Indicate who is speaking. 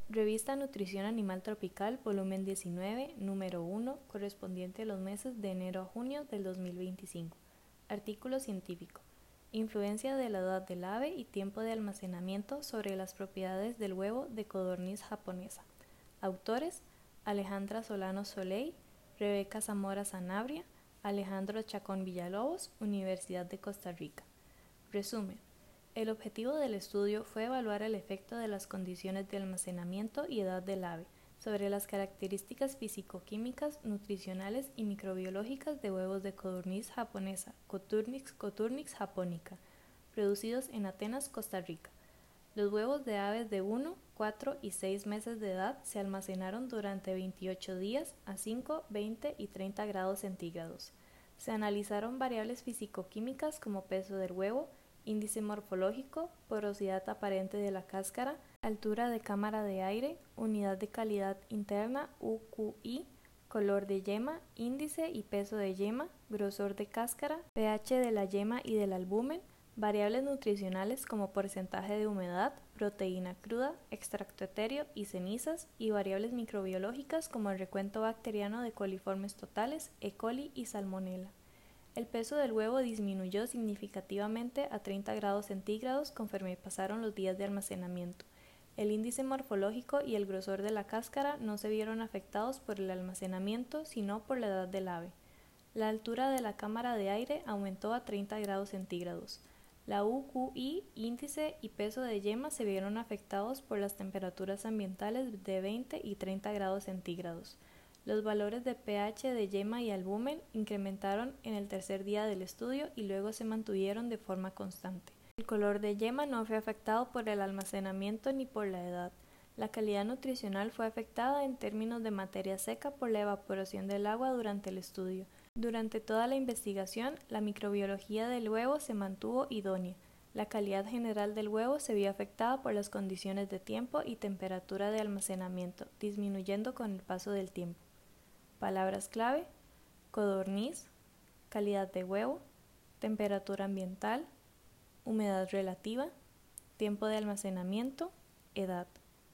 Speaker 1: Revista Nutrición Animal Tropical, volumen 19, número 1, correspondiente a los meses de enero a junio del 2025. Artículo científico. Influencia de la edad del ave y tiempo de almacenamiento sobre las propiedades del huevo de codorniz japonesa. Autores: Alejandra Solano Soleil, Rebeca Zamora Sanabria, Alejandro Chacón Villalobos, Universidad de Costa Rica. Resumen. El objetivo del estudio fue evaluar el efecto de las condiciones de almacenamiento y edad del ave sobre las características físico-químicas, nutricionales y microbiológicas de huevos de codorniz japonesa, Coturnix japonica, producidos en Atenas, Costa Rica. Los huevos de aves de 1, 4 y 6 meses de edad se almacenaron durante 28 días a 5, 20 y 30 grados centígrados. Se analizaron variables físico-químicas como peso del huevo, índice morfológico, porosidad aparente de la cáscara, altura de cámara de aire, unidad de calidad interna UQI, color de yema, índice y peso de yema, grosor de cáscara, pH de la yema y del albúmen, variables nutricionales como porcentaje de humedad, proteína cruda, extracto etéreo y cenizas, y variables microbiológicas como el recuento bacteriano de coliformes totales, E. coli y Salmonella. El peso del huevo disminuyó significativamente a 30 grados centígrados conforme pasaron los días de almacenamiento. El índice morfológico y el grosor de la cáscara no se vieron afectados por el almacenamiento, sino por la edad del ave. La altura de la cámara de aire aumentó a 30 grados centígrados. La UQI, índice y peso de yema se vieron afectados por las temperaturas ambientales de 20 y 30 grados centígrados. Los valores de pH de yema y albúmen incrementaron en el tercer día del estudio y luego se mantuvieron de forma constante. El color de yema no fue afectado por el almacenamiento ni por la edad. La calidad nutricional fue afectada en términos de materia seca por la evaporación del agua durante el estudio. Durante toda la investigación, la microbiología del huevo se mantuvo idónea. La calidad general del huevo se vio afectada por las condiciones de tiempo y temperatura de almacenamiento, disminuyendo con el paso del tiempo. Palabras clave: codorniz, calidad de huevo, temperatura ambiental, humedad relativa, tiempo de almacenamiento, edad.